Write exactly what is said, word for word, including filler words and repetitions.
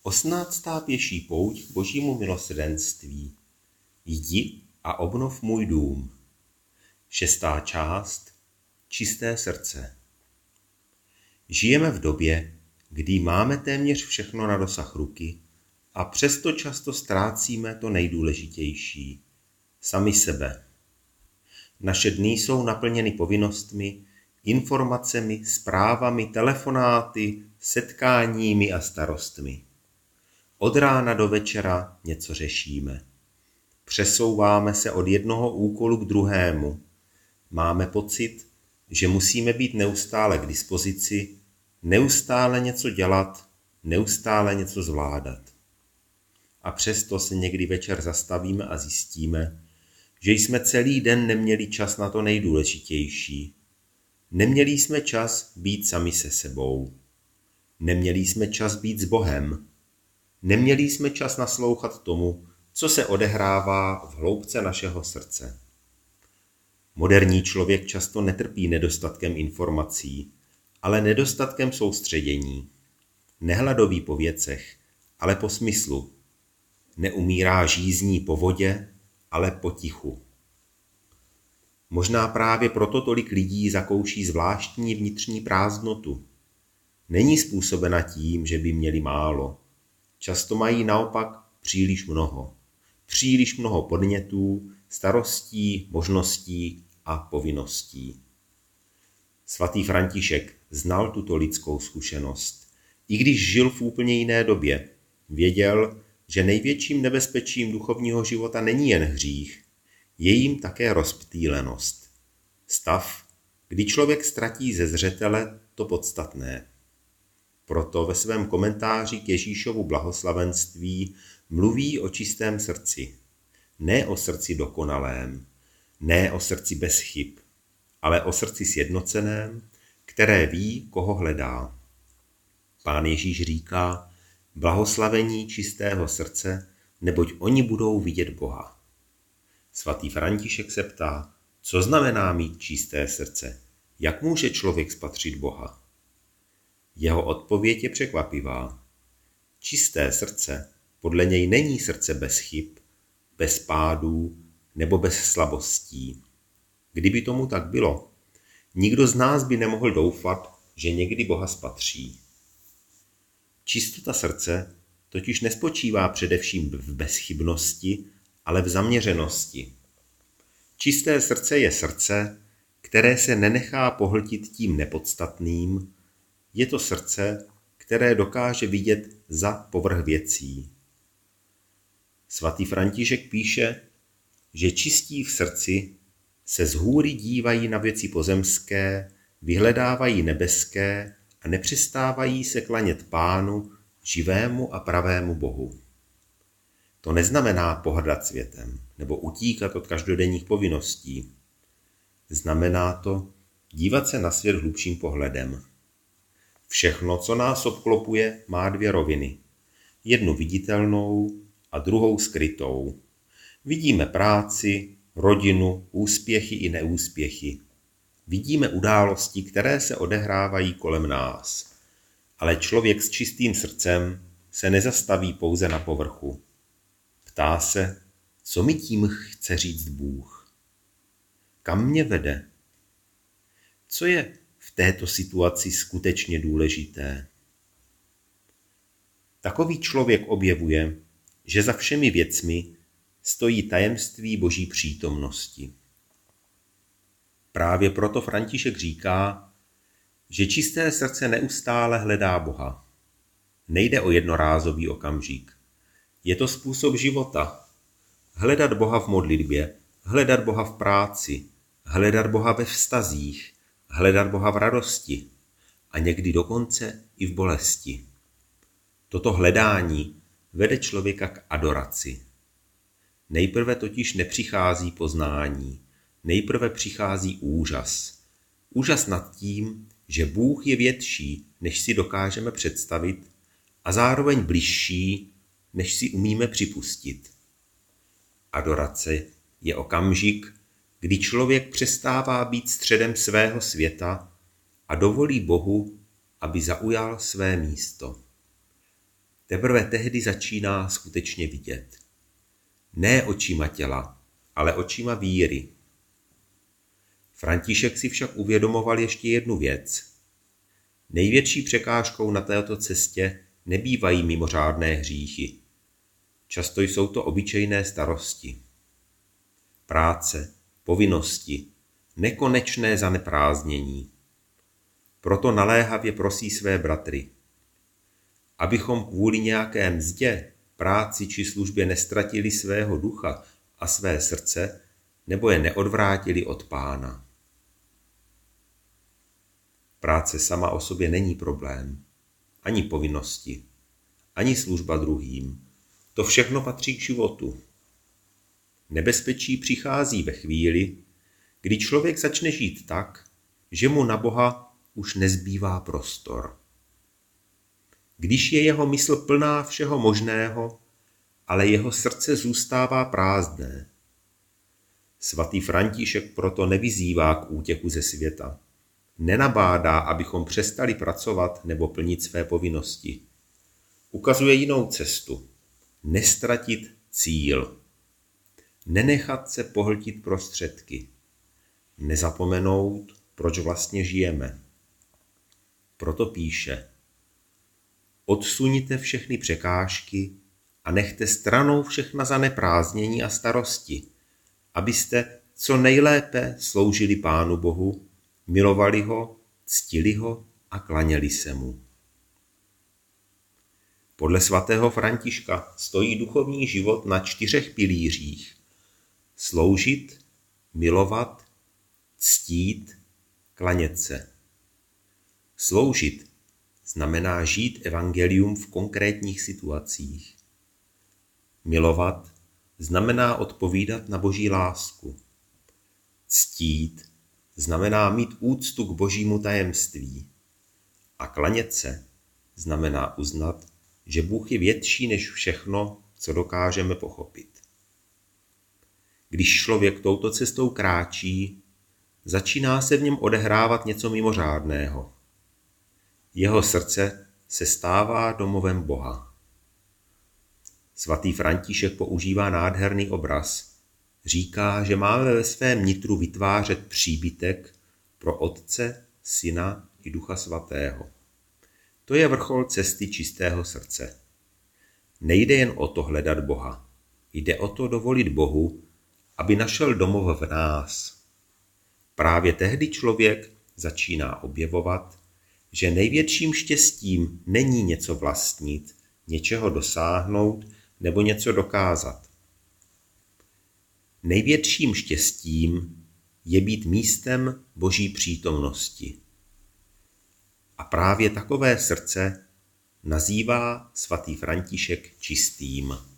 Osmnáctá pěší pouť k Božímu milosrdenství. Jdi a obnov můj dům. Šestá část. Čisté srdce. Žijeme v době, kdy máme téměř všechno na dosah ruky a přesto často ztrácíme to nejdůležitější. Sami sebe. Naše dny jsou naplněny povinnostmi, informacemi, zprávami, telefonáty, setkáními a starostmi. Od rána do večera něco řešíme. Přesouváme se od jednoho úkolu k druhému. Máme pocit, že musíme být neustále k dispozici, neustále něco dělat, neustále něco zvládat. A přesto se někdy večer zastavíme a zjistíme, že jsme celý den neměli čas na to nejdůležitější. Neměli jsme čas být sami se sebou. Neměli jsme čas být s Bohem. Neměli jsme čas naslouchat tomu, co se odehrává v hloubce našeho srdce. Moderní člověk často netrpí nedostatkem informací, ale nedostatkem soustředění. Nehladový po věcech, ale po smyslu. Neumírá žízní po vodě, ale po tichu. Možná právě proto tolik lidí zakouší zvláštní vnitřní prázdnotu. Není způsobena tím, že by měli málo. Často mají naopak příliš mnoho. Příliš mnoho podnětů, starostí, možností a povinností. Svatý František znal tuto lidskou zkušenost. I když žil v úplně jiné době, věděl, že největším nebezpečím duchovního života není jen hřích, je jim také rozptýlenost. Stav, kdy člověk ztratí ze zřetele to podstatné. Proto ve svém komentáři k Ježíšovu blahoslavenství mluví o čistém srdci. Ne o srdci dokonalém, ne o srdci bez chyb, ale o srdci sjednoceném, které ví, koho hledá. Pán Ježíš říká, blahoslavení čistého srdce, neboť oni budou vidět Boha. Svatý František se ptá, co znamená mít čisté srdce, jak může člověk spatřit Boha. Jeho odpověď je překvapivá. Čisté srdce podle něj není srdce bez chyb, bez pádů nebo bez slabostí. Kdyby tomu tak bylo, nikdo z nás by nemohl doufat, že někdy Boha spatří. Čistota srdce totiž nespočívá především v bezchybnosti, ale v zaměřenosti. Čisté srdce je srdce, které se nenechá pohltit tím nepodstatným. Je to srdce, které dokáže vidět za povrch věcí. Svatý František píše, že čistí v srdci se zhůry dívají na věci pozemské, vyhledávají nebeské a nepřestávají se klanět Pánu, živému a pravému Bohu. To neznamená pohrdat světem nebo utíkat od každodenních povinností. Znamená to dívat se na svět hlubším pohledem. Všechno, co nás obklopuje, má dvě roviny. Jednu viditelnou a druhou skrytou. Vidíme práci, rodinu, úspěchy i neúspěchy. Vidíme události, které se odehrávají kolem nás. Ale člověk s čistým srdcem se nezastaví pouze na povrchu. Ptá se, co mi tím chce říct Bůh. Kam mě vede? Co je v této situaci skutečně důležité? Takový člověk objevuje, že za všemi věcmi stojí tajemství Boží přítomnosti. Právě proto František říká, že čisté srdce neustále hledá Boha. Nejde o jednorázový okamžik. Je to způsob života. Hledat Boha v modlitbě, hledat Boha v práci, hledat Boha ve vztazích, hledat Boha v radosti a někdy dokonce i v bolesti. Toto hledání vede člověka k adoraci. Nejprve totiž nepřichází poznání, nejprve přichází úžas. Úžas nad tím, že Bůh je větší, než si dokážeme představit a zároveň bližší, než si umíme připustit. Adorace je okamžik, kdy člověk přestává být středem svého světa a dovolí Bohu, aby zaujal své místo. Teprve tehdy začíná skutečně vidět. Ne očima těla, ale očima víry. František si však uvědomoval ještě jednu věc. Největší překážkou na této cestě nebývají mimořádné hříchy. Často jsou to obyčejné starosti. Práce, povinnosti, nekonečné zaneprázdnění. Proto naléhavě prosí své bratry, abychom kvůli nějaké mzdě, práci či službě nestratili svého ducha a své srdce, nebo je neodvrátili od Pána. Práce sama o sobě není problém, ani povinnosti, ani služba druhým. To všechno patří k životu. Nebezpečí přichází ve chvíli, kdy člověk začne žít tak, že mu na Boha už nezbývá prostor. Když je jeho mysl plná všeho možného, ale jeho srdce zůstává prázdné. Svatý František proto nevyzývá k útěku ze světa. Nenabádá, abychom přestali pracovat nebo plnit své povinnosti. Ukazuje jinou cestu. Nestratit cíl. Nenechat se pohltit prostředky. Nezapomenout, proč vlastně žijeme. Proto píše: odsuňte všechny překážky a nechte stranou všechna zaneprázdnění a starosti, abyste co nejlépe sloužili Pánu Bohu, milovali ho, ctili ho a klaněli se mu. Podle svatého Františka stojí duchovní život na čtyřech pilířích. Sloužit, milovat, ctít, klanět se. Sloužit znamená žít evangelium v konkrétních situacích. Milovat znamená odpovídat na Boží lásku. Ctít znamená mít úctu k Božímu tajemství. A klanět se znamená uznat, že Bůh je větší než všechno, co dokážeme pochopit. Když člověk touto cestou kráčí, začíná se v něm odehrávat něco mimořádného. Jeho srdce se stává domovem Boha. Svatý František používá nádherný obraz. Říká, že máme ve svém nitru vytvářet příbytek pro Otce, Syna i Ducha Svatého. To je vrchol cesty čistého srdce. Nejde jen o to hledat Boha. Jde o to dovolit Bohu, aby našel domov v nás. Právě tehdy člověk začíná objevovat, že největším štěstím není něco vlastnit, něčeho dosáhnout nebo něco dokázat. Největším štěstím je být místem Boží přítomnosti. A právě takové srdce nazývá svatý František čistým.